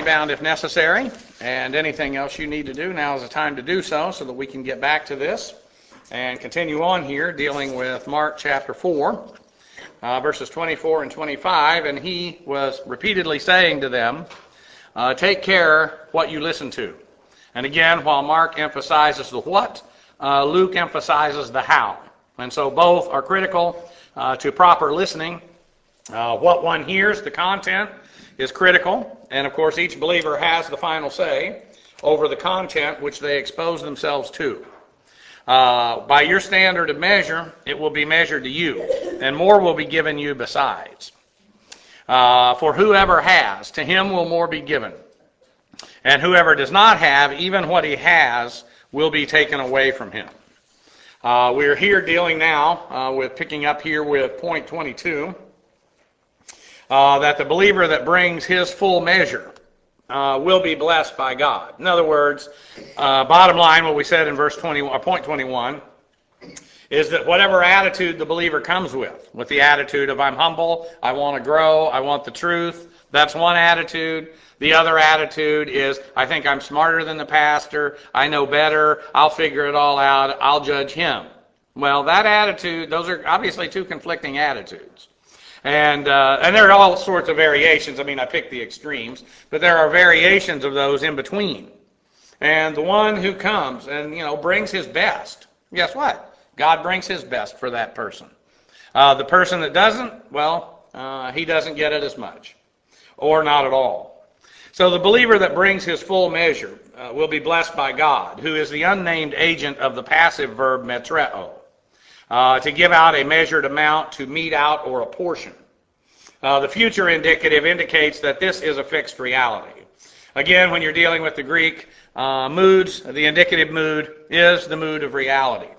time-bound if necessary, and anything else you need to do, now is the time to do so that we can get back to this and continue on here dealing with Mark chapter 4, verses 24 and 25. And he was repeatedly saying to them, take care what you listen to. And again, while Mark emphasizes the what, Luke emphasizes the how. And so both are critical to proper listening. What one hears, the content, is critical. And of course, each believer has the final say over the content which they expose themselves to. By your standard of measure, it will be measured to you, and more will be given you besides. For whoever has, to him will more be given. And whoever does not have, even what he has will be taken away from him. We're here dealing now with picking up here with point 22. That the believer that brings his full measure will be blessed by God. In other words, bottom line, what we said in verse 20, or point 21, is that whatever attitude the believer comes with the attitude of I'm humble, I want to grow, I want the truth, that's one attitude. The other attitude is I think I'm smarter than the pastor, I know better, I'll figure it all out, I'll judge him. Well, that attitude, those are obviously two conflicting attitudes. And there are all sorts of variations. I mean, I picked the extremes, but there are variations of those in between. And the one who comes and, brings his best, guess what? God brings his best for that person. The person that doesn't, well, he doesn't get it as much, or not at all. So the believer that brings his full measure will be blessed by God, who is the unnamed agent of the passive verb metreo. To give out a measured amount, to mete out, or a portion. The future indicative indicates that this is a fixed reality. Again, when you're dealing with the Greek moods, the indicative mood is the mood of reality.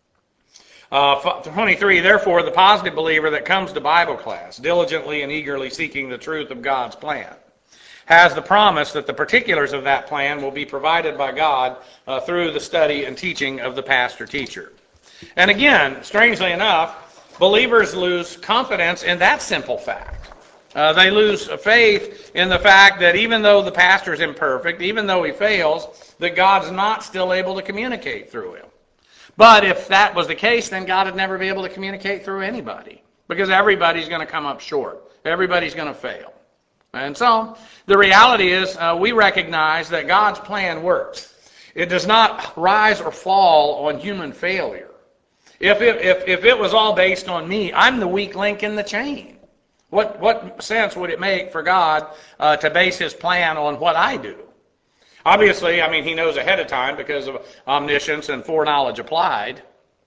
23, therefore, the positive believer that comes to Bible class, diligently and eagerly seeking the truth of God's plan, has the promise that the particulars of that plan will be provided by God through the study and teaching of the pastor-teacher. And again, strangely enough, believers lose confidence in that simple fact. They lose faith in the fact that even though the pastor's imperfect, even though he fails, that God's not still able to communicate through him. But if that was the case, then God would never be able to communicate through anybody, because everybody's going to come up short. Everybody's going to fail. And so the reality is we recognize that God's plan works. It does not rise or fall on human failure. If it was all based on me, I'm the weak link in the chain. What sense would it make for God to base his plan on what I do? Obviously, he knows ahead of time because of omniscience and foreknowledge applied.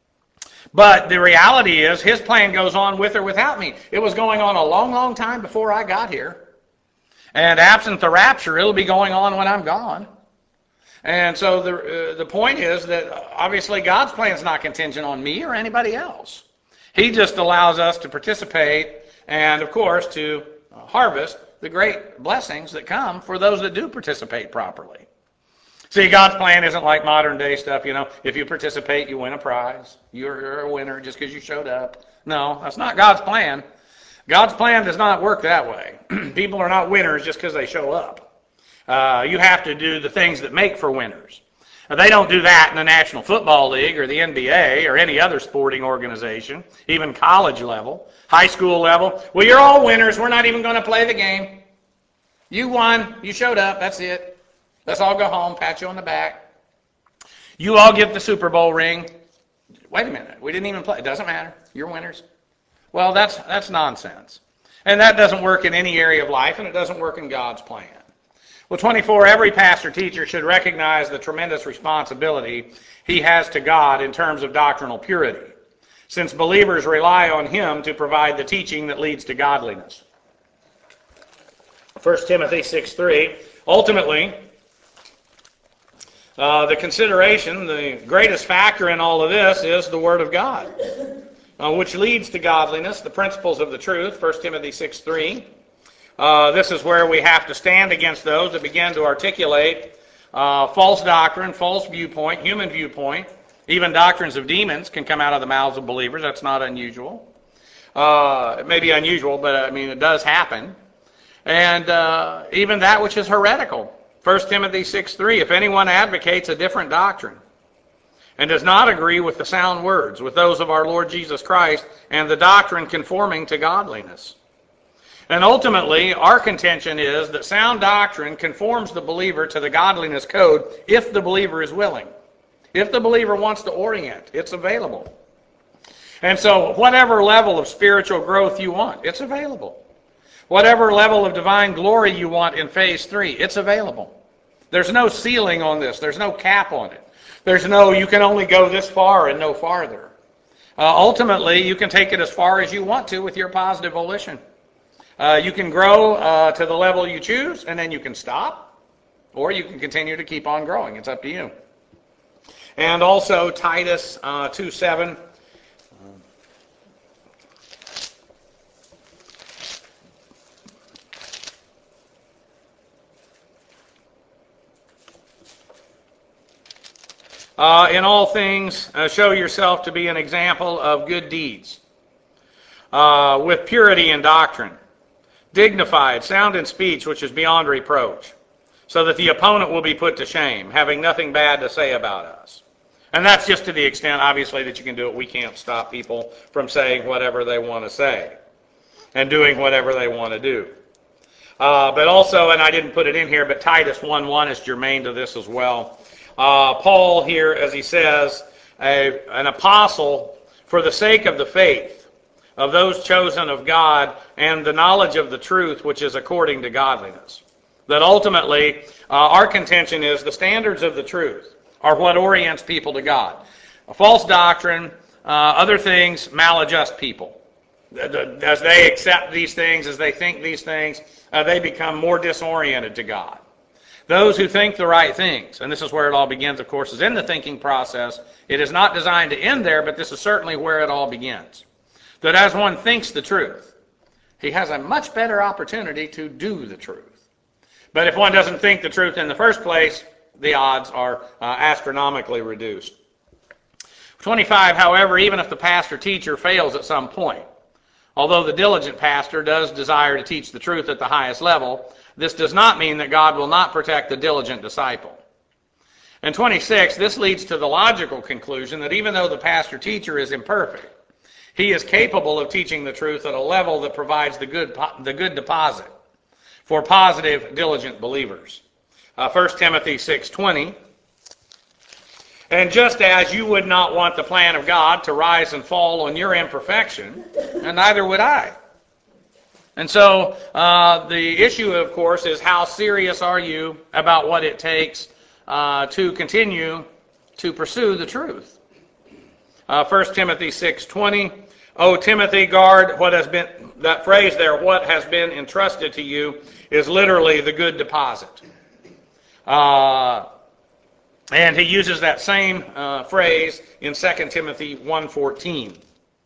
But the reality is his plan goes on with or without me. It was going on a long, long time before I got here. And absent the rapture, it'll be going on when I'm gone. And so the point is that obviously God's plan is not contingent on me or anybody else. He just allows us to participate and, of course, to harvest the great blessings that come for those that do participate properly. See, God's plan isn't like modern day stuff, if you participate, you win a prize. You're a winner just because you showed up. No, that's not God's plan. God's plan does not work that way. People are not winners just because they show up. You have to do the things that make for winners. They don't do that in the National Football League or the NBA or any other sporting organization, even college level, high school level. Well, you're all winners. We're not even going to play the game. You won. You showed up. That's it. Let's all go home, pat you on the back. You all get the Super Bowl ring. Wait a minute. We didn't even play. It doesn't matter. You're winners. Well, that's nonsense. And that doesn't work in any area of life, and it doesn't work in God's plan. Well, 24, every pastor-teacher should recognize the tremendous responsibility he has to God in terms of doctrinal purity, since believers rely on him to provide the teaching that leads to godliness. 1 Timothy 6:3, ultimately, the consideration, the greatest factor in all of this is the Word of God, which leads to godliness, the principles of the truth, 1 Timothy 6:3. This is where we have to stand against those that begin to articulate false doctrine, false viewpoint, human viewpoint. Even doctrines of demons can come out of the mouths of believers. That's not unusual. It may be unusual, but it does happen. and even that which is heretical. 1 Timothy 6:3, if anyone advocates a different doctrine and does not agree with the sound words, with those of our Lord Jesus Christ, and the doctrine conforming to godliness. And ultimately, our contention is that sound doctrine conforms the believer to the godliness code if the believer is willing. If the believer wants to orient, it's available. And so whatever level of spiritual growth you want, it's available. Whatever level of divine glory you want in phase 3, it's available. There's no ceiling on this. There's no cap on it. There's no, you can only go this far and no farther. Ultimately, you can take it as far as you want to with your positive volition. You can grow to the level you choose, and then you can stop, or you can continue to keep on growing. It's up to you. And also Titus 2:7. In all things, show yourself to be an example of good deeds, with purity in doctrine, dignified, sound in speech, which is beyond reproach, so that the opponent will be put to shame, having nothing bad to say about us. And that's just to the extent, obviously, that you can do it. We can't stop people from saying whatever they want to say and doing whatever they want to do. But also, and I didn't put it in here, but Titus 1:1 is germane to this as well. Paul here, as he says, an apostle for the sake of the faith of those chosen of God and the knowledge of the truth which is according to godliness. That ultimately, our contention is the standards of the truth are what orients people to God. A false doctrine, other things maladjust people. As they accept these things, as they think these things, they become more disoriented to God. Those who think the right things, and this is where it all begins, of course, is in the thinking process. It is not designed to end there, but this is certainly where it all begins. That as one thinks the truth, he has a much better opportunity to do the truth. But if one doesn't think the truth in the first place, the odds are astronomically reduced. 25, however, even if the pastor-teacher fails at some point, although the diligent pastor does desire to teach the truth at the highest level, this does not mean that God will not protect the diligent disciple. And 26, this leads to the logical conclusion that even though the pastor-teacher is imperfect, he is capable of teaching the truth at a level that provides the good deposit for positive, diligent believers. 1 Timothy 6:20, and just as you would not want the plan of God to rise and fall on your imperfection, and neither would I. And so the issue, of course, is how serious are you about what it takes to continue to pursue the truth. 1 Timothy 6:20, O Timothy, guard what has been, that phrase there, what has been entrusted to you, is literally the good deposit. And he uses that same phrase in 2 Timothy 1:14.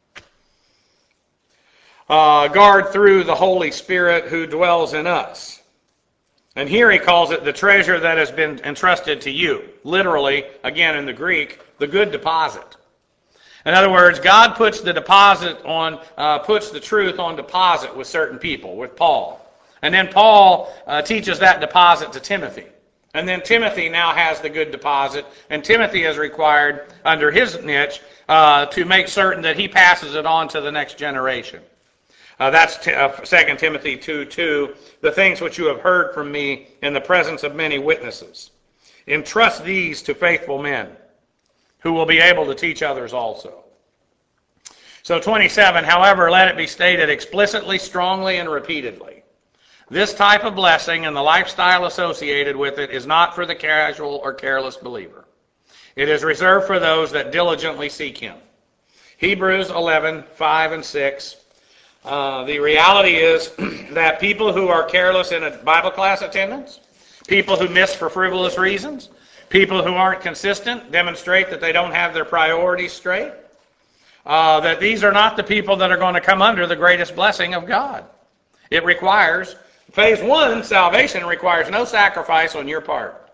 Guard through the Holy Spirit who dwells in us. And here he calls it the treasure that has been entrusted to you. Literally, again in the Greek, the good deposit. In other words, God puts the truth on deposit with certain people, with Paul. And then Paul teaches that deposit to Timothy. And then Timothy now has the good deposit, and Timothy is required under his niche to make certain that he passes it on to the next generation. That's 2 Timothy 2:2, the things which you have heard from me in the presence of many witnesses. Entrust these to faithful men who will be able to teach others also. So 27, however, let it be stated explicitly, strongly, and repeatedly. This type of blessing and the lifestyle associated with it is not for the casual or careless believer. It is reserved for those that diligently seek him. Hebrews 11:5 and 6. The reality is that people who are careless in a Bible class attendance, people who miss for frivolous reasons, people who aren't consistent, demonstrate that they don't have their priorities straight, that these are not the people that are going to come under the greatest blessing of God. It requires, phase 1, salvation, requires no sacrifice on your part.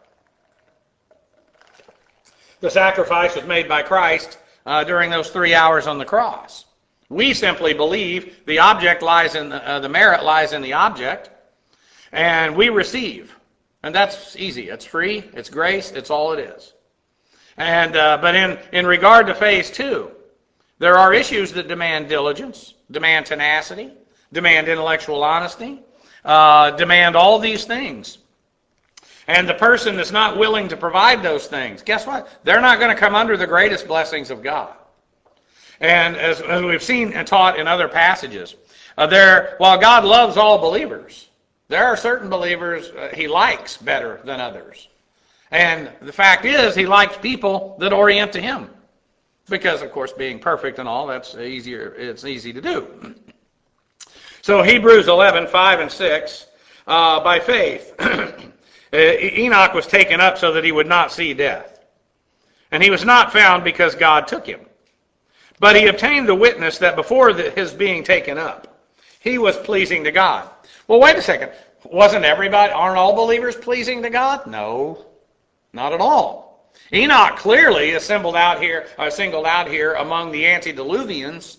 The sacrifice was made by Christ during those 3 hours on the cross. We simply believe the object lies in the merit lies in the object. And we receive. And that's easy. It's free. It's grace. It's all it is. And but in regard to phase 2, there are issues that demand diligence, demand tenacity, demand intellectual honesty, demand all these things. And the person that's not willing to provide those things, guess what? They're not going to come under the greatest blessings of God. And as we've seen and taught in other passages, while God loves all believers, there are certain believers he likes better than others. And the fact is, he likes people that orient to him. Because, of course, being perfect and all, that's easier. It's easy to do. So Hebrews 11, 5 and 6, by faith, Enoch was taken up so that he would not see death. And he was not found because God took him. But he obtained the witness that before his being taken up, he was pleasing to God. Well, wait a second. Aren't all believers pleasing to God? No, not at all. Enoch clearly is singled out here among the antediluvians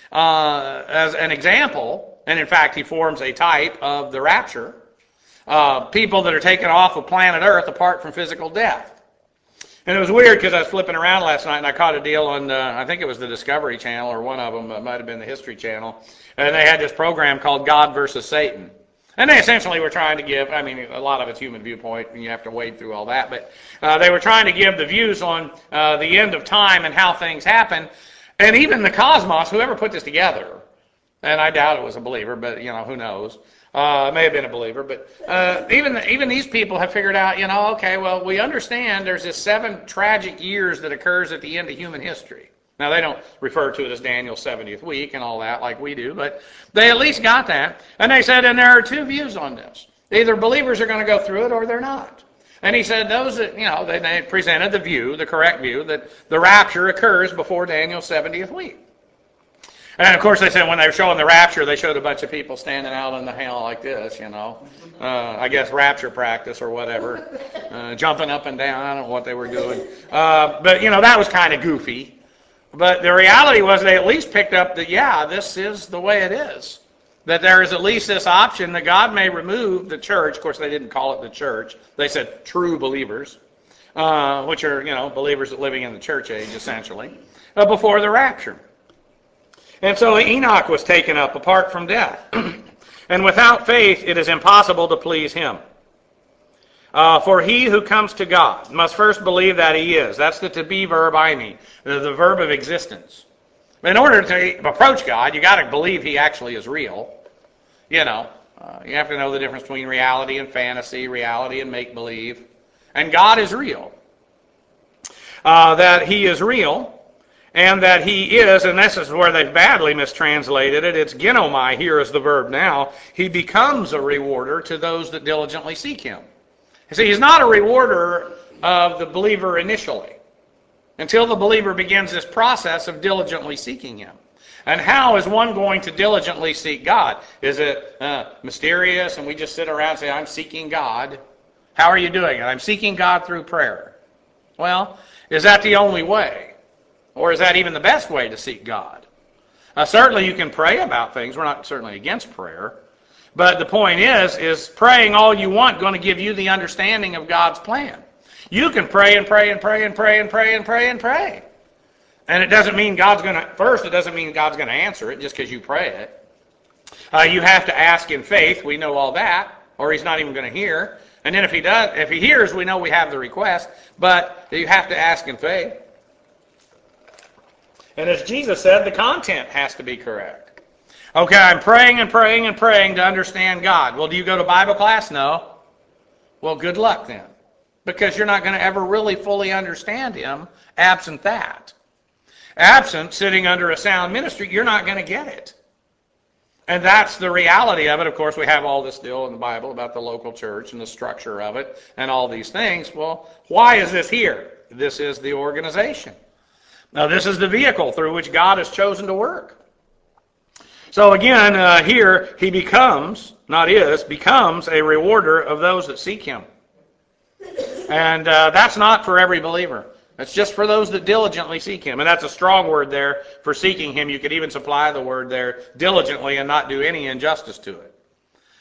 as an example, and in fact he forms a type of the rapture. People that are taken off of planet Earth apart from physical death. And it was weird because I was flipping around last night and I caught a deal on, I think it was the Discovery Channel or one of them, it might have been the History Channel, and they had this program called God versus Satan. And they essentially were trying to give, a lot of it's human viewpoint, and you have to wade through all that, but they were trying to give the views on the end of time and how things happen. And even the cosmos, whoever put this together, and I doubt it was a believer, but, who knows, it may have been a believer, but even these people have figured out, okay, well, we understand there's this 7 tragic years that occurs at the end of human history. Now, they don't refer to it as Daniel's 70th week and all that like we do, but they at least got that. And they said, and there are 2 views on this. Either believers are going to go through it or they're not. And he said those that, they presented the correct view, that the rapture occurs before Daniel's 70th week. And, of course, they said when they were showing the rapture, they showed a bunch of people standing out in the hell like this, I guess rapture practice or whatever, jumping up and down. I don't know what they were doing. But, that was kind of goofy. But the reality was they at least picked up that, this is the way it is. That there is at least this option that God may remove the church. Of course, they didn't call it the church. They said true believers, which are, believers that living in the church age, essentially, before the rapture. And so Enoch was taken up apart from death. And without faith, it is impossible to please him. For he who comes to God must first believe that he is. That's the to be verb eimi, the verb of existence. In order to approach God, you got to believe he actually is real. You have to know the difference between reality and fantasy, reality and make-believe. And God is real. That he is real. And that he is, and this is where they've badly mistranslated it, it's genomai, here is the verb now, he becomes a rewarder to those that diligently seek him. You see, he's not a rewarder of the believer initially, until the believer begins this process of diligently seeking him. And how is one going to diligently seek God? Is it mysterious and we just sit around and say, I'm seeking God? How are you doing it? I'm seeking God through prayer. Well, is that the only way? Or is that even the best way to seek God? Certainly you can pray about things. We're not certainly against prayer. But the point is praying all you want going to give you the understanding of God's plan. You can pray and pray and pray and pray and pray and pray and pray. And it doesn't mean God's going to answer it just because you pray it. You have to ask in faith. We know all that. Or he's not even going to hear. And then if he hears, we know we have the request. But you have to ask in faith. And as Jesus said, the content has to be correct. Okay, I'm praying and praying and praying to understand God. Well, do you go to Bible class? No. Well, good luck then. Because you're not going to ever really fully understand him absent that. Absent sitting under a sound ministry, you're not going to get it. And that's the reality of it. Of course, we have all this deal in the Bible about the local church and the structure of it and all these things. Well, why is this here? This is the organization. Now, this is the vehicle through which God has chosen to work. So again, here he becomes a rewarder of those that seek him. And that's not for every believer. That's just for those that diligently seek him. And that's a strong word there for seeking him. You could even supply the word there diligently and not do any injustice to it.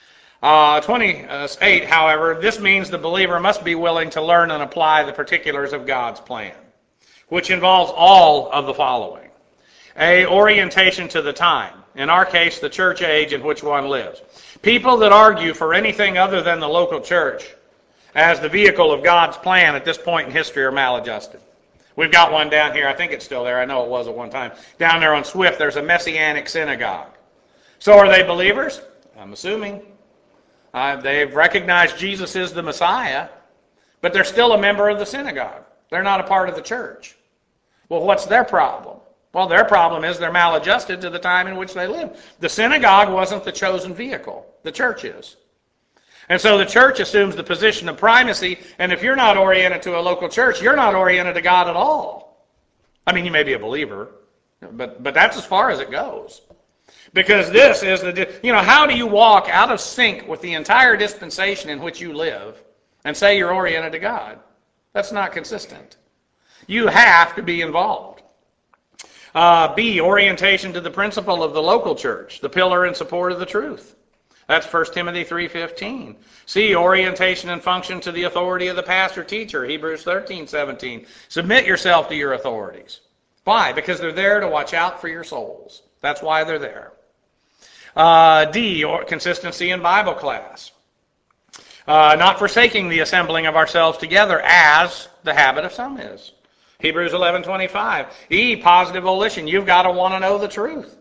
28, however, this means the believer must be willing to learn and apply the particulars of God's plan, which involves all of the following. A, orientation to the time. In our case, the church age in which one lives. People that argue for anything other than the local church as the vehicle of God's plan at this point in history are maladjusted. We've got one down here. I think it's still there. I know it was at one time. Down there on Swift, there's a Messianic synagogue. So are they believers? I'm assuming. They've recognized Jesus is the Messiah, but they're still a member of the synagogue. They're not a part of the church. Well, what's their problem? Well, their problem is they're maladjusted to the time in which they live. The synagogue wasn't the chosen vehicle. The church is. And so the church assumes the position of primacy, and if you're not oriented to a local church, you're not oriented to God at all. I mean, you may be a believer, but that's as far as it goes. Because this is how do you walk out of sync with the entire dispensation in which you live and say you're oriented to God? That's not consistent. You have to be involved. B, orientation to the principle of the local church, the pillar and support of the truth. That's 1 Timothy 3:15. C, orientation and function to the authority of the pastor teacher, Hebrews 13:17. Submit yourself to your authorities. Why? Because they're there to watch out for your souls. That's why they're there. D, or consistency in Bible class. Not forsaking the assembling of ourselves together as the habit of some is. Hebrews 11:25. E, positive volition. You've got to want to know the truth.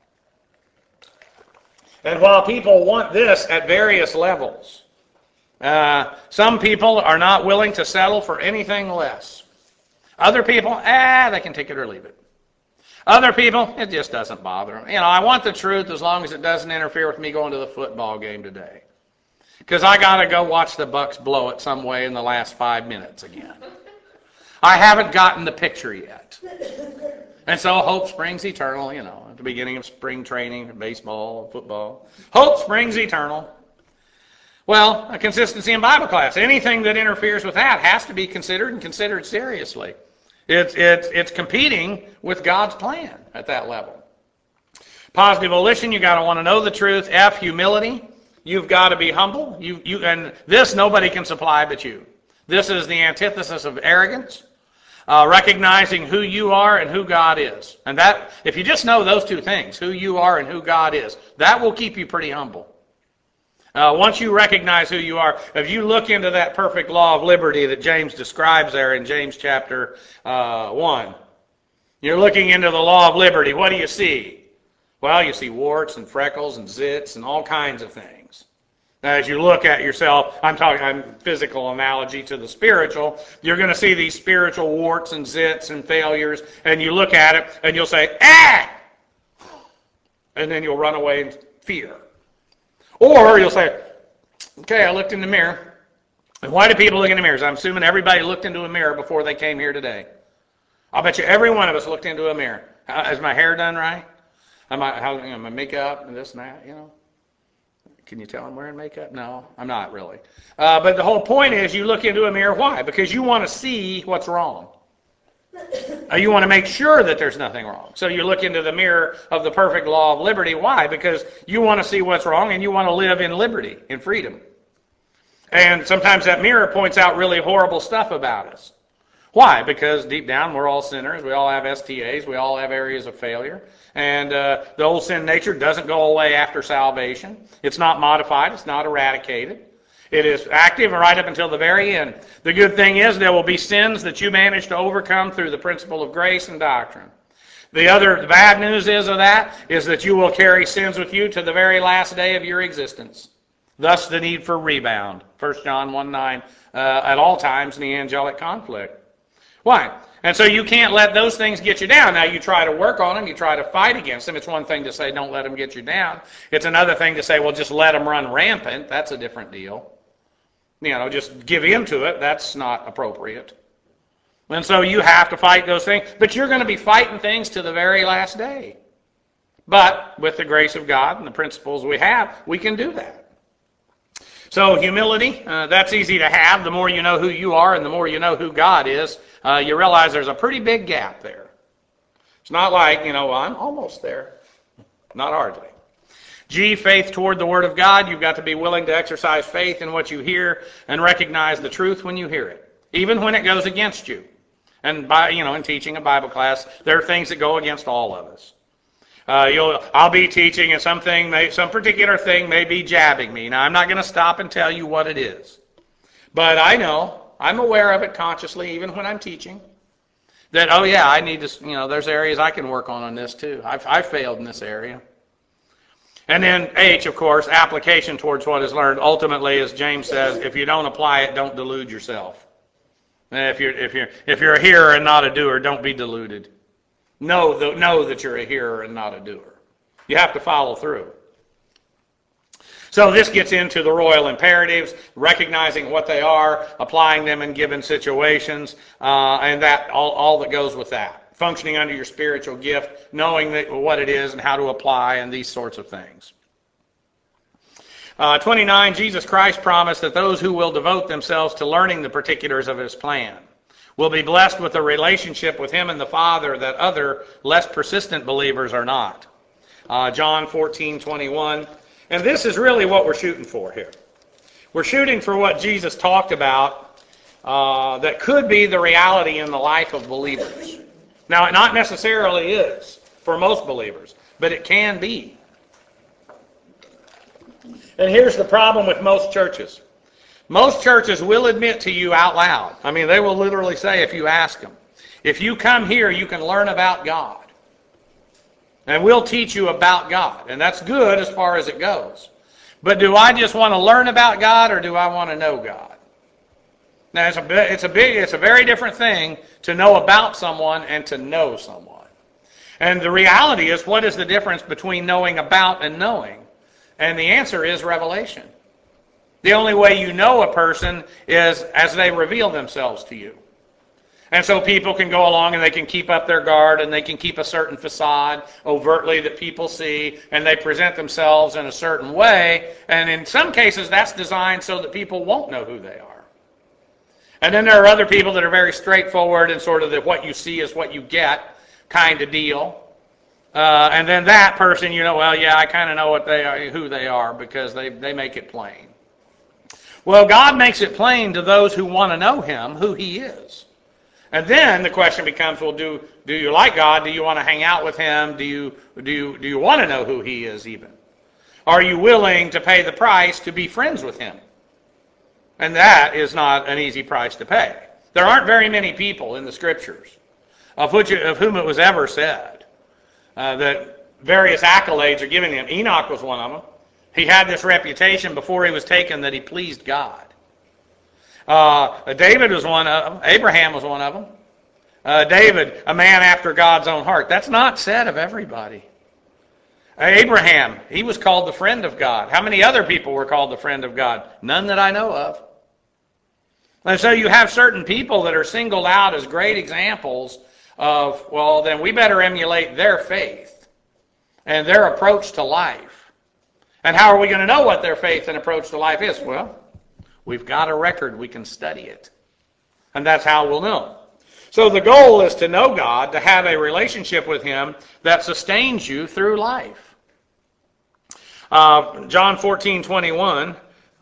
And while people want this at various levels, some people are not willing to settle for anything less. Other people, they can take it or leave it. Other people, it just doesn't bother them. I want the truth as long as it doesn't interfere with me going to the football game today. Because I got to go watch the Bucks blow it some way in the last 5 minutes again. I haven't gotten the picture yet. And so hope springs eternal, at the beginning of spring training, baseball, football. Hope springs eternal. Well, a consistency in Bible class. Anything that interferes with that has to be considered and considered seriously. It's competing with God's plan at that level. Positive volition, you got to want to know the truth. F, humility. You've got to be humble. And this nobody can supply but you. This is the antithesis of arrogance. Recognizing who you are and who God is. And that, if you just know those two things, who you are and who God is, that will keep you pretty humble. Once you recognize who you are, if you look into that perfect law of liberty that James describes there in James chapter 1, you're looking into the law of liberty. What do you see? Well, you see warts and freckles and zits and all kinds of things. As you look at yourself, I'm physical analogy to the spiritual, you're going to see these spiritual warts and zits and failures, and you look at it and you'll say, and then you'll run away in fear. Or you'll say, okay, I looked in the mirror. And why do people look in the mirrors? I'm assuming everybody looked into a mirror before they came here today. I'll bet you every one of us looked into a mirror. Is my hair done right? My makeup and this and that, Can you tell I'm wearing makeup? No, I'm not really. But the whole point is you look into a mirror. Why? Because you want to see what's wrong. You want to make sure that there's nothing wrong. So you look into the mirror of the perfect law of liberty. Why? Because you want to see what's wrong and you want to live in liberty, in freedom. And sometimes that mirror points out really horrible stuff about us. Why? Because deep down we're all sinners. We all have STAs. We all have areas of failure. And the old sin nature doesn't go away after salvation. It's not modified. It's not eradicated. It is active right up until the very end. The good thing is there will be sins that you manage to overcome through the principle of grace and doctrine. The bad news is that you will carry sins with you to the very last day of your existence. Thus the need for rebound. 1 John 1:9, at all times in the angelic conflict. Why? And so you can't let those things get you down. Now you try to work on them, you try to fight against them. It's one thing to say don't let them get you down. It's another thing to say, well, just let them run rampant. That's a different deal. Just give in to it. That's not appropriate. And so you have to fight those things. But you're going to be fighting things to the very last day. But with the grace of God and the principles we have, we can do that. So humility, that's easy to have. The more you know who you are and the more you know who God is, you realize there's a pretty big gap there. It's not like, well, I'm almost there. Not hardly. G, faith toward the Word of God. You've got to be willing to exercise faith in what you hear and recognize the truth when you hear it, even when it goes against you. And in teaching a Bible class, there are things that go against all of us. I'll be teaching, and some particular thing may be jabbing me. Now, I'm not going to stop and tell you what it is, but I'm aware of it consciously, even when I'm teaching. That I need to. There's areas I can work on this too. I've failed in this area. And then H, of course, application towards what is learned. Ultimately, as James says, if you don't apply it, don't delude yourself. And if you're a hearer and not a doer, don't be deluded. Know that you're a hearer and not a doer. You have to follow through. So this gets into the royal imperatives, recognizing what they are, applying them in given situations, and that all that goes with that. Functioning under your spiritual gift, knowing what it is and how to apply, and these sorts of things. 29, Jesus Christ promised that those who will devote themselves to learning the particulars of his plan will be blessed with a relationship with him and the Father that other, less persistent believers are not. John 14:21. And this is really what we're shooting for here. We're shooting for what Jesus talked about that could be the reality in the life of believers. Now, it not necessarily is for most believers, but it can be. And here's the problem with most churches. Most churches will admit to you out loud. I mean, they will literally say, if you ask them, if you come here, you can learn about God. And we'll teach you about God. And that's good as far as it goes. But do I just want to learn about God, or do I want to know God? Now, it's a very different thing to know about someone and to know someone. And the reality is, what is the difference between knowing about and knowing? And the answer is revelation. The only way you know a person is as they reveal themselves to you. And so people can go along and they can keep up their guard and they can keep a certain facade overtly that people see, and they present themselves in a certain way. And in some cases, that's designed so that people won't know who they are. And then there are other people that are very straightforward and sort of that what you see is what you get kind of deal. And then that person, I kind of know what they are, who they are, because they make it plain. Well, God makes it plain to those who want to know him, who he is. And then the question becomes, well, do you like God? Do you want to hang out with him? Do you want to know who he is even? Are you willing to pay the price to be friends with him? And that is not an easy price to pay. There aren't very many people in the Scriptures of whom it was ever said that various accolades are given him. Enoch was one of them. He had this reputation before he was taken that he pleased God. David was one of them. Abraham was one of them. David, a man after God's own heart. That's not said of everybody. Abraham, he was called the friend of God. How many other people were called the friend of God? None that I know of. And so you have certain people that are singled out as great examples of, well, then we better emulate their faith and their approach to life. And how are we going to know what their faith and approach to life is? Well, we've got a record. We can study it. And that's how we'll know. So the goal is to know God, to have a relationship with him that sustains you through life. John 14:21.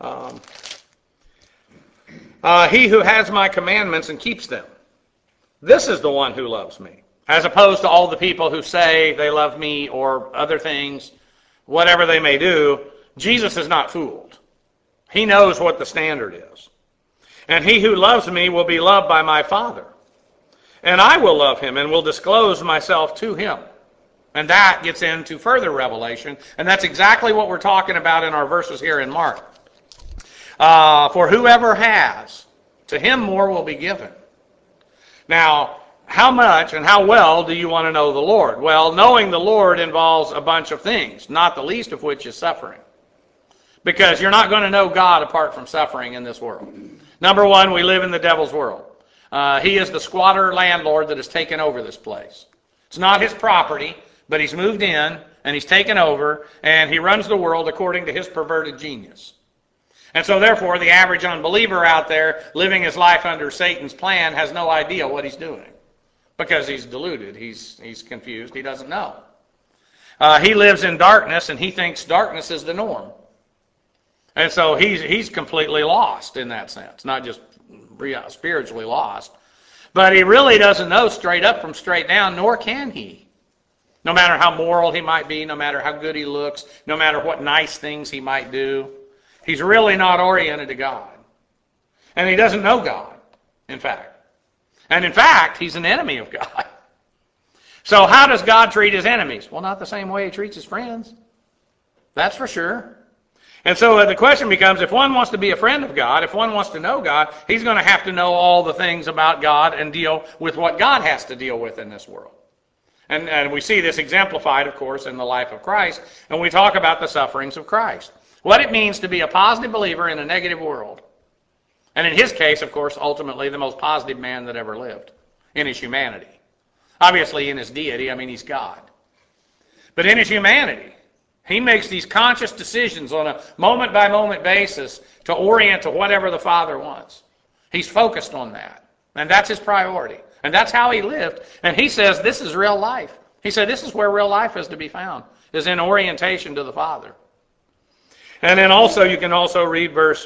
He who has my commandments and keeps them, this is the one who loves me. As opposed to all the people who say they love me or other things, whatever they may do, Jesus is not fooled. He knows what the standard is. And he who loves me will be loved by my Father. And I will love him and will disclose myself to him. And that gets into further revelation. And that's exactly what we're talking about in our verses here in Mark. For whoever has, to him more will be given. Now, how much and how well do you want to know the Lord? Well, knowing the Lord involves a bunch of things, not the least of which is suffering. Because you're not going to know God apart from suffering in this world. Number one, we live in the devil's world. He is the squatter landlord that has taken over this place. It's not his property, but he's moved in and he's taken over and he runs the world according to his perverted genius. And so therefore, the average unbeliever out there living his life under Satan's plan has no idea what he's doing. Because he's deluded, he's confused, he doesn't know. He lives in darkness, and he thinks darkness is the norm. And so he's completely lost in that sense, not just spiritually lost. But he really doesn't know straight up from straight down, nor can he. No matter how moral he might be, no matter how good he looks, no matter what nice things he might do, he's really not oriented to God. And he doesn't know God, in fact. And in fact, he's an enemy of God. So how does God treat his enemies? Well, not the same way he treats his friends. That's for sure. And so the question becomes, if one wants to be a friend of God, if one wants to know God, he's going to have to know all the things about God and deal with what God has to deal with in this world. And we see this exemplified, of course, in the life of Christ, and we talk about the sufferings of Christ. What it means to be a positive believer in a negative world. And in his case, of course, ultimately the most positive man that ever lived in his humanity. Obviously in his deity, I mean, he's God. But in his humanity, he makes these conscious decisions on a moment-by-moment basis to orient to whatever the Father wants. He's focused on that. And that's his priority. And that's how he lived. And he says this is real life. He said this is where real life is to be found, is in orientation to the Father. And then also, you can also read verse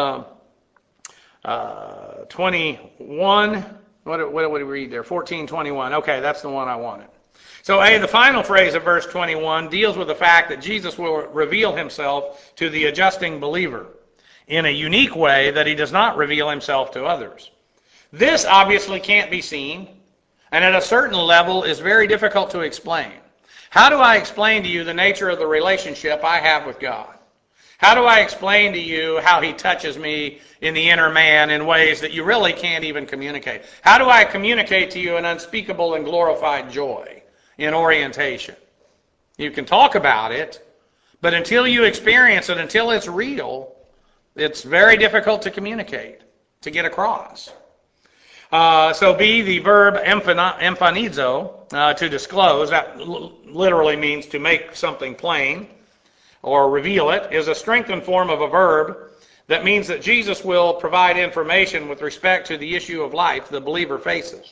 21. What did we read there? 14:21. Okay, that's the one I wanted. So, the final phrase of verse 21 deals with the fact that Jesus will reveal himself to the adjusting believer in a unique way that he does not reveal himself to others. This obviously can't be seen, and at a certain level is very difficult to explain. How do I explain to you the nature of the relationship I have with God? How do I explain to you how he touches me in the inner man in ways that you really can't even communicate? How do I communicate to you an unspeakable and glorified joy in orientation? You can talk about it, but until you experience it, until it's real, it's very difficult to communicate, to get across. So B, the verb emphanizo, to disclose, that literally means to make something plain or reveal it, is a strengthened form of a verb that means that Jesus will provide information with respect to the issue of life the believer faces.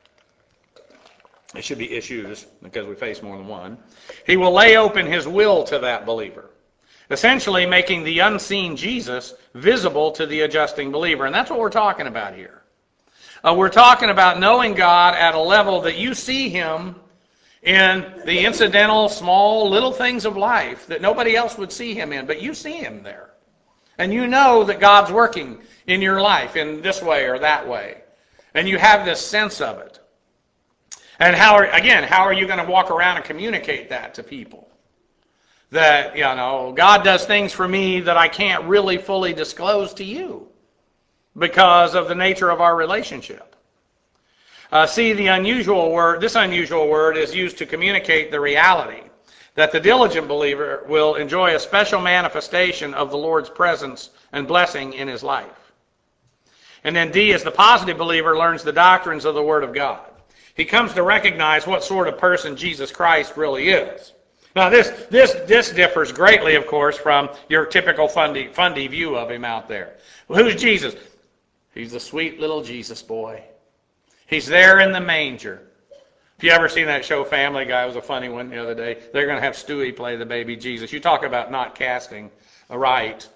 It should be issues, because we face more than one. He will lay open his will to that believer, essentially making the unseen Jesus visible to the adjusting believer. And that's what we're talking about here. We're talking about knowing God at a level that you see him in the incidental, small, little things of life that nobody else would see him in, but you see him there. And you know that God's working in your life in this way or that way. And you have this sense of it. And how are you going to walk around and communicate that to people? That, God does things for me that I can't really fully disclose to you because of the nature of our relationship. See, this unusual word is used to communicate the reality that the diligent believer will enjoy a special manifestation of the Lord's presence and blessing in his life. And then D, as the positive believer learns the doctrines of the Word of God. He comes to recognize what sort of person Jesus Christ really is. Now, this differs greatly, of course, from your typical fundy view of him out there. Well, who's Jesus? He's the sweet little Jesus boy. He's there in the manger. If you ever seen that show Family Guy, it was a funny one the other day. They're going to have Stewie play the baby Jesus. You talk about not casting right.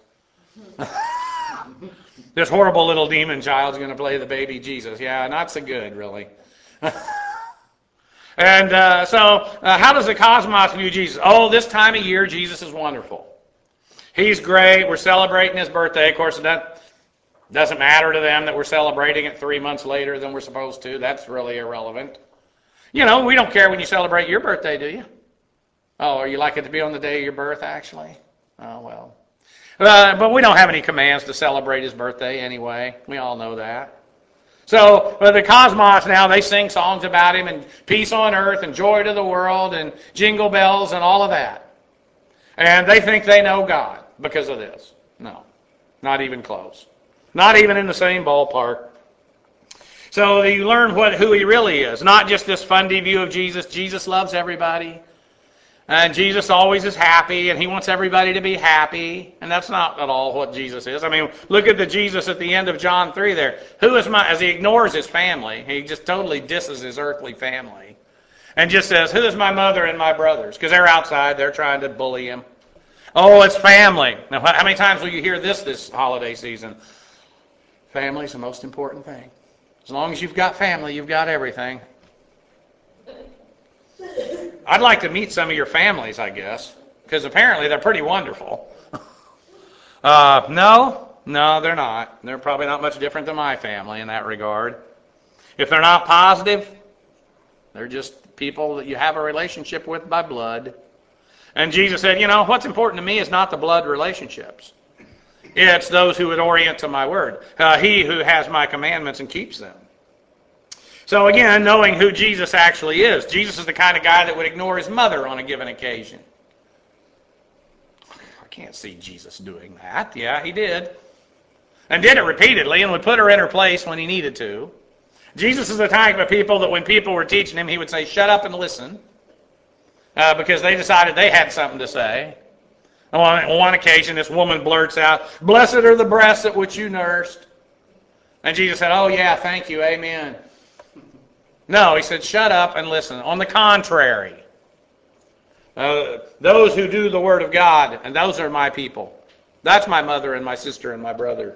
This horrible little demon child's going to play the baby Jesus. Yeah, not so good, really. And so how does the cosmos view Jesus? Oh, this time of year, Jesus is wonderful. He's great. We're celebrating his birthday. Of course, that doesn't matter to them that we're celebrating it 3 months later than we're supposed to. That's really irrelevant. We don't care when you celebrate your birthday, do you? Oh, you like it to be on the day of your birth, actually? Oh, well. But we don't have any commands to celebrate his birthday anyway. We all know that. So the cosmos now, they sing songs about him and peace on earth and joy to the world and jingle bells and all of that. And they think they know God because of this. No, not even close. Not even in the same ballpark. So you learn who he really is. Not just this fundy view of Jesus. Jesus loves everybody. And Jesus always is happy, and he wants everybody to be happy. And that's not at all what Jesus is. I mean, look at the Jesus at the end of John 3 there. As he ignores his family, he just totally disses his earthly family. and just says, who is my mother and my brothers? Because they're outside, they're trying to bully him. Oh, it's family. Now, how many times will you hear this holiday season? Family's the most important thing. As long as you've got family, you've got everything. I'd like to meet some of your families, I guess, because apparently they're pretty wonderful. No, they're not. They're probably not much different than my family in that regard. If they're not positive, they're just people that you have a relationship with by blood. And Jesus said, what's important to me is not the blood relationships. It's those who would orient to my word. He who has my commandments and keeps them. So again, knowing who Jesus actually is. Jesus is the kind of guy that would ignore his mother on a given occasion. I can't see Jesus doing that. Yeah, he did. And did it repeatedly and would put her in her place when he needed to. Jesus is the type of people that when people were teaching him, he would say, shut up and listen. Because they decided they had something to say. On one occasion, this woman blurts out, blessed are the breasts at which you nursed. And Jesus said, oh yeah, thank you, amen. No, he said, shut up and listen. On the contrary, those who do the word of God, and those are my people. That's my mother and my sister and my brother.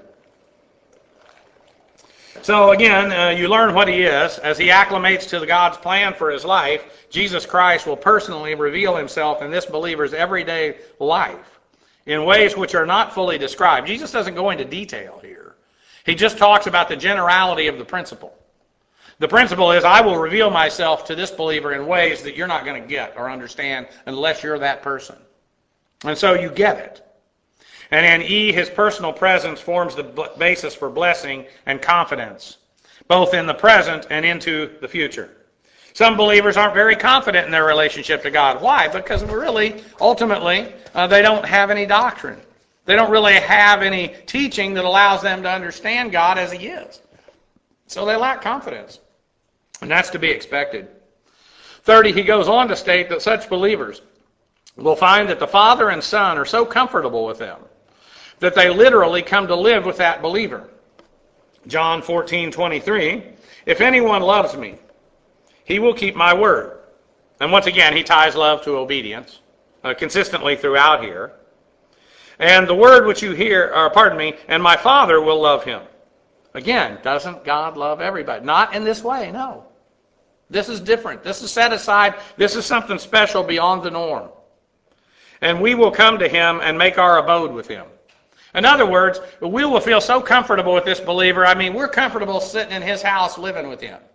So again, you learn what he is. As he acclimates to God's plan for his life, Jesus Christ will personally reveal himself in this believer's everyday life in ways which are not fully described. Jesus doesn't go into detail here. He just talks about the generality of the principle. The principle is, I will reveal myself to this believer in ways that you're not going to get or understand unless you're that person. And so you get it. And in E, his personal presence forms the basis for blessing and confidence, both in the present and into the future. Some believers aren't very confident in their relationship to God. Why? Because really, ultimately, they don't have any doctrine. They don't really have any teaching that allows them to understand God as he is. So they lack confidence. And that's to be expected. 30, he goes on to state that such believers will find that the Father and Son are so comfortable with them that they literally come to live with that believer. John 14:23, if anyone loves me, he will keep my word. And once again, he ties love to obedience consistently throughout here. And the word which you hear, and my Father will love him. Again, doesn't God love everybody? Not in this way, no. This is different. This is set aside. This is something special beyond the norm. And we will come to him and make our abode with him. In other words, we will feel so comfortable with this believer. I mean, we're comfortable sitting in his house living with him.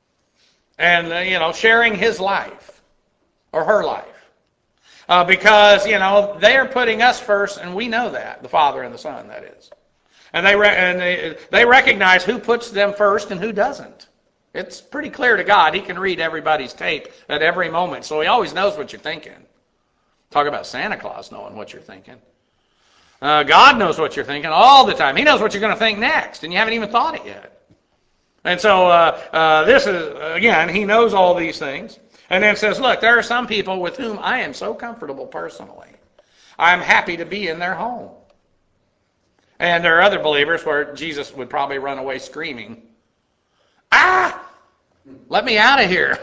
And, sharing his life or her life. Because, they're putting us first, and we know that, the Father and the Son, that is. And they recognize who puts them first and who doesn't. It's pretty clear to God. He can read everybody's tape at every moment, so he always knows what you're thinking. Talk about Santa Claus knowing what you're thinking. God knows what you're thinking all the time. He knows what you're going to think next, and you haven't even thought it yet. And so this is, again, he knows all these things. And then says, look, there are some people with whom I am so comfortable personally. I'm happy to be in their home. And there are other believers where Jesus would probably run away screaming, let me out of here.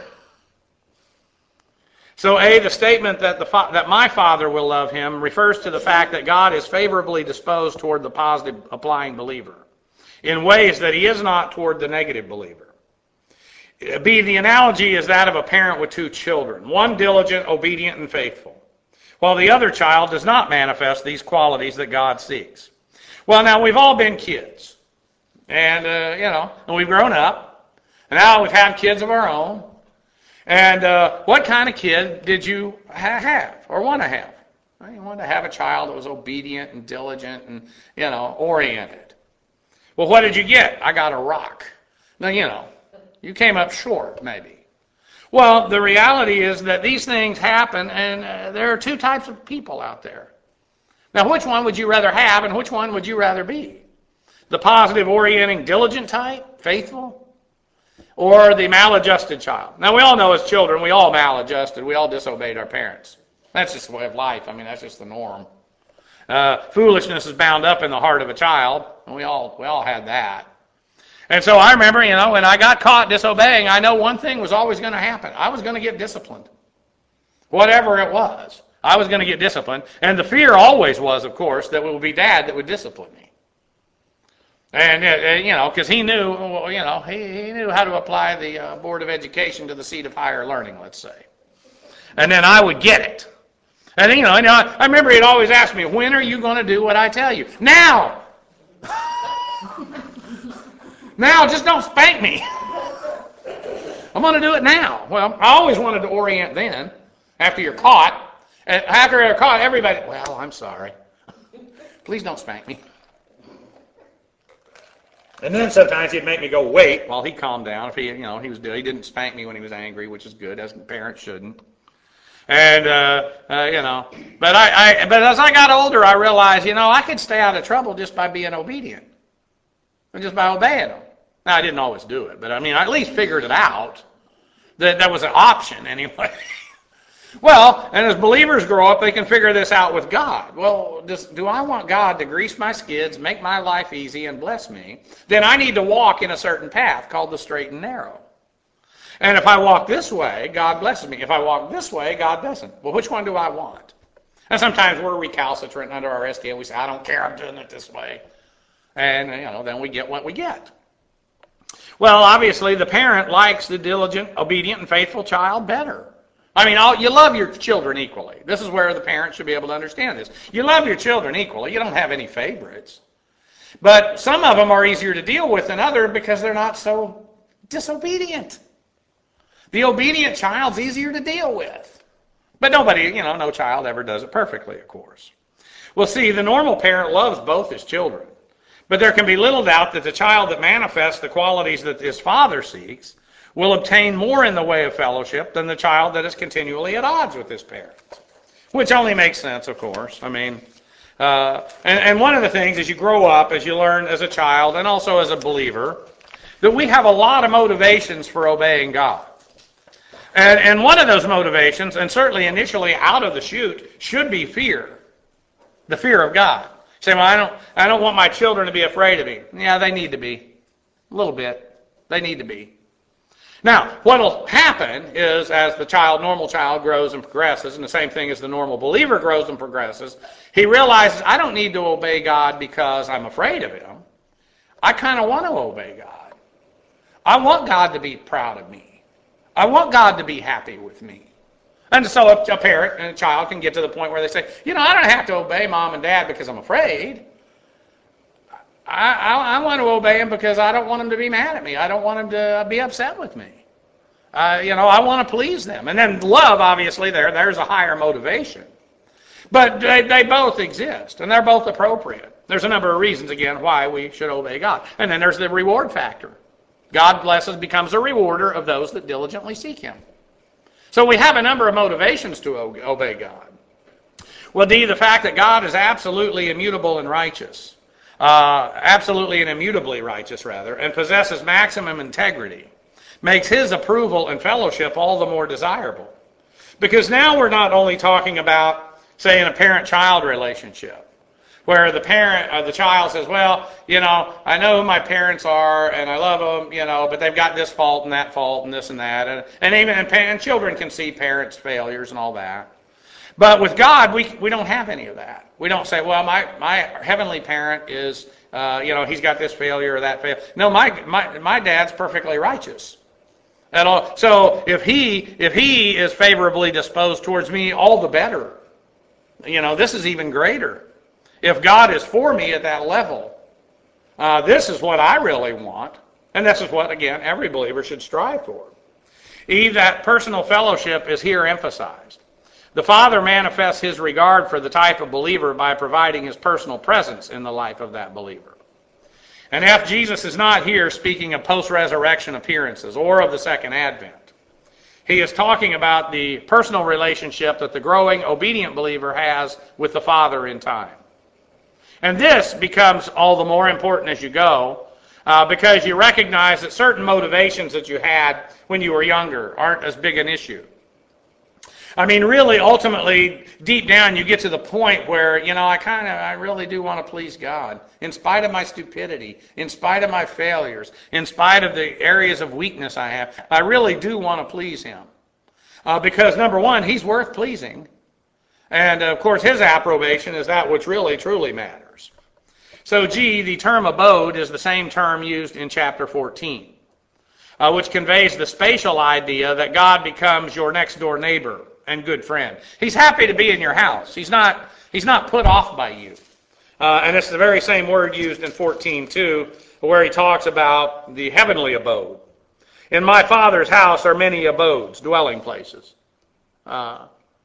So the statement that my Father will love him refers to the fact that God is favorably disposed toward the positive applying believer in ways that he is not toward the negative believer. The analogy is that of a parent with two children, one diligent, obedient, and faithful, while the other child does not manifest these qualities that God seeks. Well, now, we've all been kids, and we've grown up, and now we've had kids of our own. And what kind of kid did you have or want to have? Well, you wanted to have a child that was obedient and diligent and, oriented. Well, what did you get? I got a rock. Now, you came up short, maybe. Well, the reality is that these things happen, and there are two types of people out there. Now, which one would you rather have, and which one would you rather be? The positive, orienting, diligent type, faithful? Or the maladjusted child? Now, we all know as children, we all maladjusted. We all disobeyed our parents. That's just the way of life. I mean, that's just the norm. Foolishness is bound up in the heart of a child, and we all had that. And so I remember, when I got caught disobeying, I know one thing was always going to happen. I was going to get disciplined. Whatever it was, I was going to get disciplined. And the fear always was, of course, that it would be Dad that would discipline me. And, because he knew, he knew how to apply the Board of Education to the seat of higher learning, let's say. And then I would get it. And, I remember he'd always ask me, when are you going to do what I tell you? Now! Now, just don't spank me. I'm going to do it now. Well, I always wanted to orient then, after you're caught. And after you're caught, everybody, well, I'm sorry. Please don't spank me. And then sometimes he'd make me go wait while he calmed down. If he didn't spank me when he was angry, which is good, as parents shouldn't. And but as I got older, I realized, I could stay out of trouble just by being obedient, and just by obeying them. Now, I didn't always do it, but I at least figured it out that was an option anyway. Well, and as believers grow up, they can figure this out with God. Well, do I want God to grease my skids, make my life easy, and bless me? Then I need to walk in a certain path called the straight and narrow. And if I walk this way, God blesses me. If I walk this way, God doesn't. Well, which one do I want? And sometimes we're recalcitrant under our SDA. We say, I don't care, I'm doing it this way. And, then we get what we get. Well, obviously, the parent likes the diligent, obedient, and faithful child better. You love your children equally. This is where the parent should be able to understand this. You love your children equally. You don't have any favorites. But some of them are easier to deal with than others because they're not so disobedient. The obedient child's easier to deal with. But nobody, no child ever does it perfectly, of course. Well, see, the normal parent loves both his children. But there can be little doubt that the child that manifests the qualities that his father seeks will obtain more in the way of fellowship than the child that is continually at odds with his parents. Which only makes sense, of course. And one of the things as you grow up, as you learn as a child and also as a believer, that we have a lot of motivations for obeying God. And one of those motivations, and certainly initially out of the chute, should be fear. The fear of God. You say, well, I don't want my children to be afraid of me. Yeah, they need to be. A little bit. They need to be. Now, what will happen is as the normal child grows and progresses, and the same thing as the normal believer grows and progresses, he realizes, I don't need to obey God because I'm afraid of him. I kind of want to obey God. I want God to be proud of me. I want God to be happy with me. And so a parent and a child can get to the point where they say, I don't have to obey mom and dad because I'm afraid. I want to obey him because I don't want him to be mad at me. I don't want him to be upset with me. I want to please them. And then love, obviously, there's a higher motivation. But they both exist, and they're both appropriate. There's a number of reasons, again, why we should obey God. And then there's the reward factor. God blesses, becomes a rewarder of those that diligently seek him. So we have a number of motivations to obey God. Well, D, the fact that God is absolutely immutable and righteous. Absolutely and immutably righteous, rather, and possesses maximum integrity, makes his approval and fellowship all the more desirable. Because now we're not only talking about, say, in a parent-child relationship, where the parent or the child says, well, I know who my parents are, and I love them, but they've got this fault and that fault and this and that, and children can see parents' failures and all that. But with God, we don't have any of that. We don't say, well, my heavenly parent is, he's got this failure or that failure. No, my dad's perfectly righteous. At all. So if he is favorably disposed towards me, all the better. This is even greater. If God is for me at that level, this is what I really want, and this is what, again, every believer should strive for. That personal fellowship is here emphasized. The Father manifests his regard for the type of believer by providing his personal presence in the life of that believer. And if Jesus is not here speaking of post-resurrection appearances or of the second advent, he is talking about the personal relationship that the growing, obedient believer has with the Father in time. And this becomes all the more important as you go, because you recognize that certain motivations that you had when you were younger aren't as big an issue. I mean, really, ultimately, deep down, you get to the point where, I really do want to please God. In spite of my stupidity, in spite of my failures, in spite of the areas of weakness I have, I really do want to please Him. Because, number one, He's worth pleasing. And, of course, His approbation is that which really, truly matters. So, G, the term abode is the same term used in chapter 14, which conveys the spatial idea that God becomes your next-door neighbor and good friend. He's happy to be in your house. He's not put off by you. And it's the very same word used in 14:2, where he talks about the heavenly abode. In my Father's house are many abodes, dwelling places. And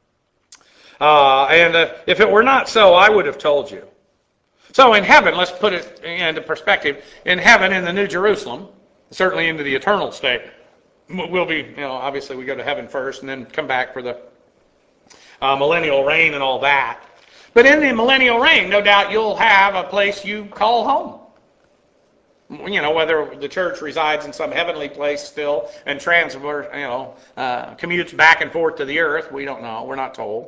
if it were not so, I would have told you. So in heaven, let's put it into perspective. In heaven, in the New Jerusalem, certainly into the eternal state, we'll be, obviously we go to heaven first and then come back for the millennial reign and all that. But in the millennial reign, no doubt you'll have a place you call home. Whether the church resides in some heavenly place still and commutes back and forth to the earth, we don't know. We're not told.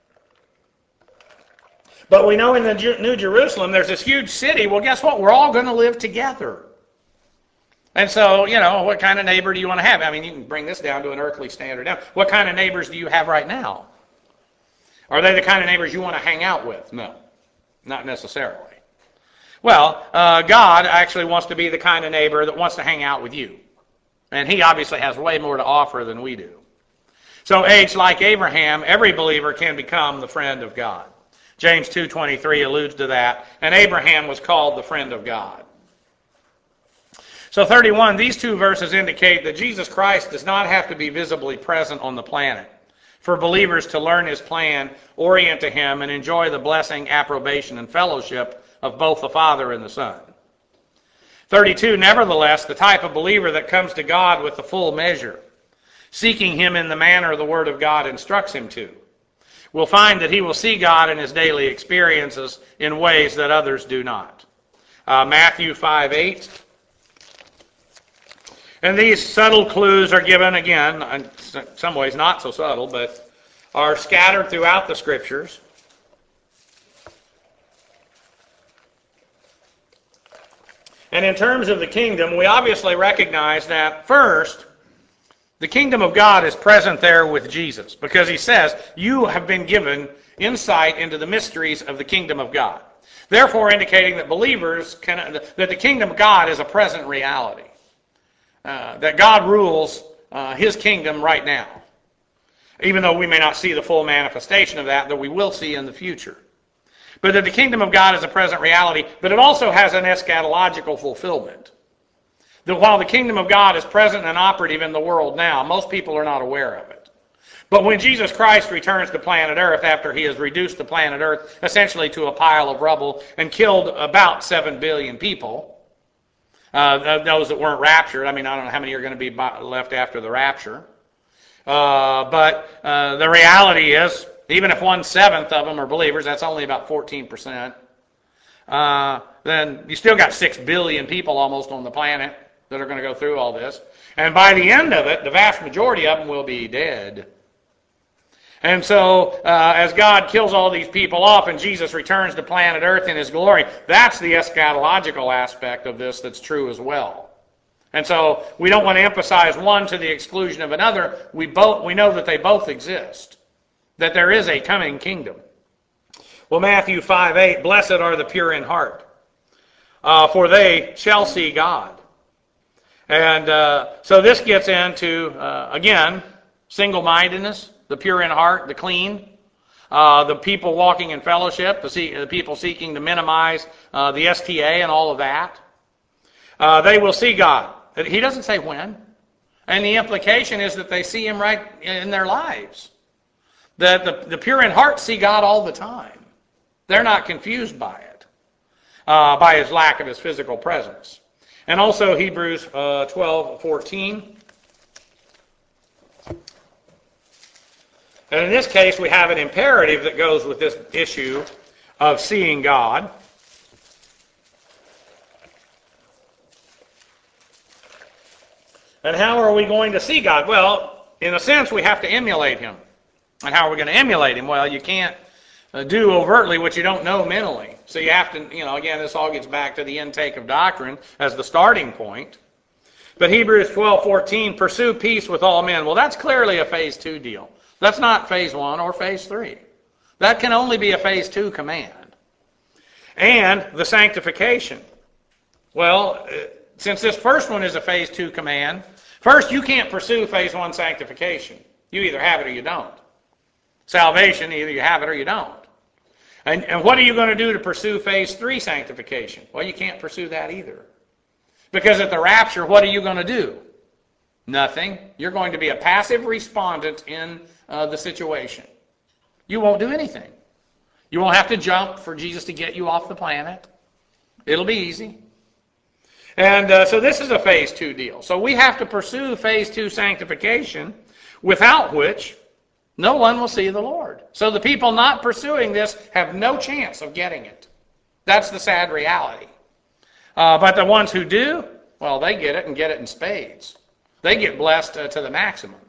But we know in the New Jerusalem there's this huge city. Well, guess what? We're all going to live together. And so, what kind of neighbor do you want to have? I mean, you can bring this down to an earthly standard now. What kind of neighbors do you have right now? Are they the kind of neighbors you want to hang out with? No, not necessarily. Well, God actually wants to be the kind of neighbor that wants to hang out with you. And He obviously has way more to offer than we do. So, H, like Abraham, every believer can become the friend of God. James 2:23 alludes to that. And Abraham was called the friend of God. So 31, these two verses indicate that Jesus Christ does not have to be visibly present on the planet for believers to learn His plan, orient to Him, and enjoy the blessing, approbation, and fellowship of both the Father and the Son. 32, nevertheless, the type of believer that comes to God with the full measure, seeking Him in the manner the Word of God instructs him to, will find that he will see God in his daily experiences in ways that others do not. Matthew 5:8. And these subtle clues are given, again, in some ways not so subtle, but are scattered throughout the Scriptures. And in terms of the kingdom, we obviously recognize that, first, the kingdom of God is present there with Jesus, because He says, you have been given insight into the mysteries of the kingdom of God. Therefore indicating that that the kingdom of God is a present reality. That God rules His kingdom right now. Even though we may not see the full manifestation of that we will see in the future. But that the kingdom of God is a present reality, but it also has an eschatological fulfillment. That while the kingdom of God is present and operative in the world now, most people are not aware of it. But when Jesus Christ returns to planet Earth after He has reduced the planet Earth essentially to a pile of rubble and killed about 7 billion people, those that weren't raptured, I don't know how many are going to be left after the rapture. But the reality is, even if 1/7 of them are believers, that's only about 14%. Then you still got 6 billion people almost on the planet that are going to go through all this. And by the end of it, the vast majority of them will be dead. And so, as God kills all these people off and Jesus returns to planet Earth in His glory, that's the eschatological aspect of this that's true as well. And so, we don't want to emphasize one to the exclusion of another. We know that they both exist, that there is a coming kingdom. Well, Matthew 5:8, blessed are the pure in heart, for they shall see God. And so this gets into, again, single-mindedness, the pure in heart, the clean, the people walking in fellowship, the people seeking to minimize the STA and all of that. They will see God. He doesn't say when. And the implication is that they see Him right in their lives. That the pure in heart see God all the time. They're not confused by it, by His lack of His physical presence. And also Hebrews 12:14. And in this case, we have an imperative that goes with this issue of seeing God. And how are we going to see God? Well, in a sense, we have to emulate Him. And how are we going to emulate him? Well, you can't do overtly what you don't know mentally. So you have to, again, this all gets back to the intake of doctrine as the starting point. But Hebrews 12:14, pursue peace with all men. Well, that's clearly a phase 2 deal. That's not phase 1 or phase 3. That can only be a phase 2 command. And the sanctification. Well, since this first one is a phase 2 command, first, you can't pursue phase 1 sanctification. You either have it or you don't. Salvation, either you have it or you don't. And what are you going to do to pursue phase 3 sanctification? Well, you can't pursue that either. Because at the rapture, what are you going to do? Nothing. You're going to be a passive respondent in the situation. You won't do anything. You won't have to jump for Jesus to get you off the planet. It'll be easy. And so this is a phase 2 deal. So we have to pursue phase 2 sanctification, without which no one will see the Lord. So the people not pursuing this have no chance of getting it. That's the sad reality. But the ones who do, well, they get it and get it in spades. They get blessed to the maximum.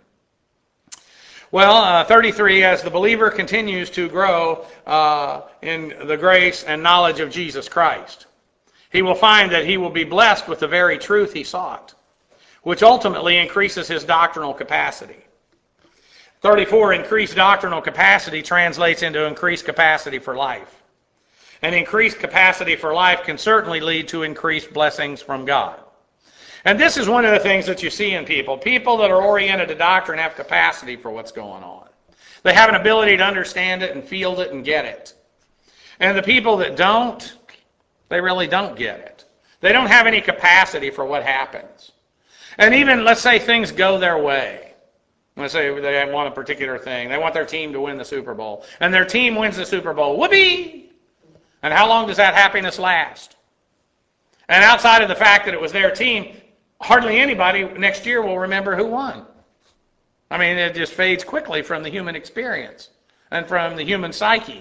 Well, 33, as the believer continues to grow in the grace and knowledge of Jesus Christ, he will find that he will be blessed with the very truth he sought, which ultimately increases his doctrinal capacity. 34, increased doctrinal capacity translates into increased capacity for life. And increased capacity for life can certainly lead to increased blessings from God. And this is one of the things that you see in people. People that are oriented to doctrine have capacity for what's going on. They have an ability to understand it and feel it and get it. And the people that don't, they really don't get it. They don't have any capacity for what happens. And even, let's say things go their way. Let's say they want a particular thing. They want their team to win the Super Bowl. And their team wins the Super Bowl. Whoopee! And how long does that happiness last? And outside of the fact that it was their team, hardly anybody next year will remember who won. I mean, it just fades quickly from the human experience and from the human psyche.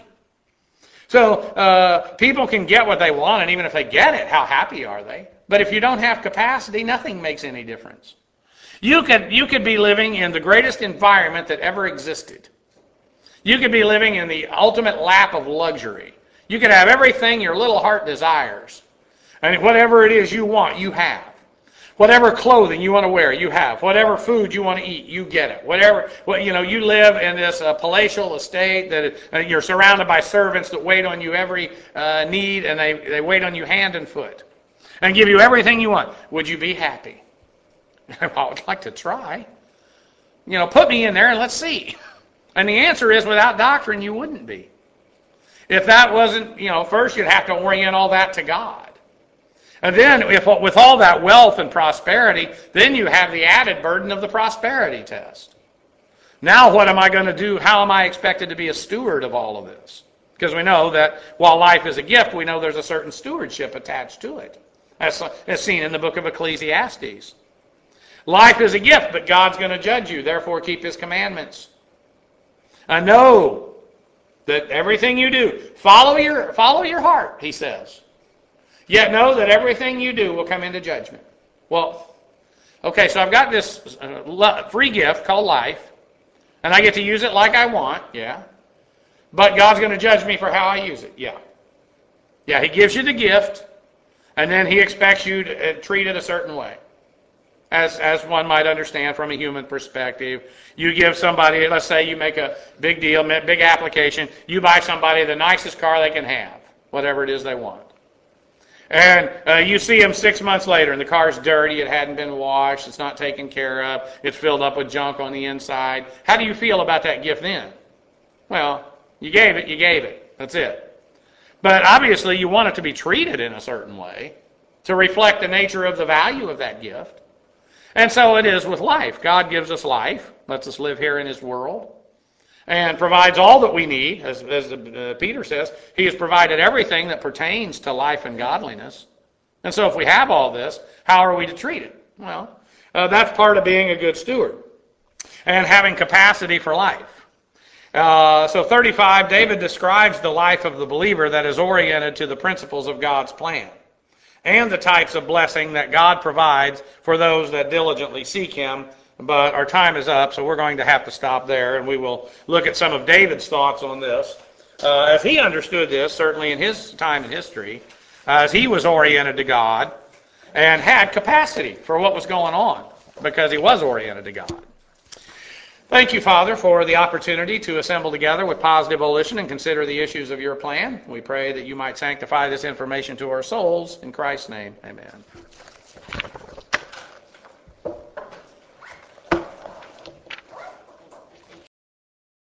So people can get what they want, and even if they get it, how happy are they? But if you don't have capacity, nothing makes any difference. You could be living in the greatest environment that ever existed. You could be living in the ultimate lap of luxury. You could have everything your little heart desires. And whatever it is you want, you have. Whatever clothing you want to wear, you have. Whatever food you want to eat, you get it. You live in this palatial estate that you're surrounded by servants that wait on you every need, and they wait on you hand and foot and give you everything you want. Would you be happy? I would like to try. Put me in there and let's see. And the answer is, without doctrine, you wouldn't be. If that wasn't, first you'd have to orient all that to God. And then, with all that wealth and prosperity, then you have the added burden of the prosperity test. Now what am I going to do? How am I expected to be a steward of all of this? Because we know that while life is a gift, we know there's a certain stewardship attached to it, as seen in the book of Ecclesiastes. Life is a gift, but God's going to judge you. Therefore, keep His commandments. I know that everything you do, follow your heart, He says. Yet know that everything you do will come into judgment. Well, okay, so I've got this free gift called life, and I get to use it like I want, yeah. But God's going to judge me for how I use it, yeah. Yeah, He gives you the gift, and then He expects you to treat it a certain way. As one might understand from a human perspective. You give somebody, let's say you make a big deal, big application, you buy somebody the nicest car they can have, whatever it is they want. And you see them 6 months later, and the car's dirty, it hadn't been washed, it's not taken care of, it's filled up with junk on the inside. How do you feel about that gift then? Well, you gave it, that's it. But obviously you want it to be treated in a certain way to reflect the nature of the value of that gift. And so it is with life. God gives us life, lets us live here in His world, and provides all that we need. As Peter says, He has provided everything that pertains to life and godliness. And so if we have all this, how are we to treat it? Well, that's part of being a good steward and having capacity for life. So 35, David describes the life of the believer that is oriented to the principles of God's plan and the types of blessing that God provides for those that diligently seek Him But our time is up, so we're going to have to stop there, and we will look at some of David's thoughts on this. As he understood this, certainly in his time in history, as he was oriented to God and had capacity for what was going on because he was oriented to God. Thank you, Father, for the opportunity to assemble together with positive volition and consider the issues of your plan. We pray that you might sanctify this information to our souls. In Christ's name, amen.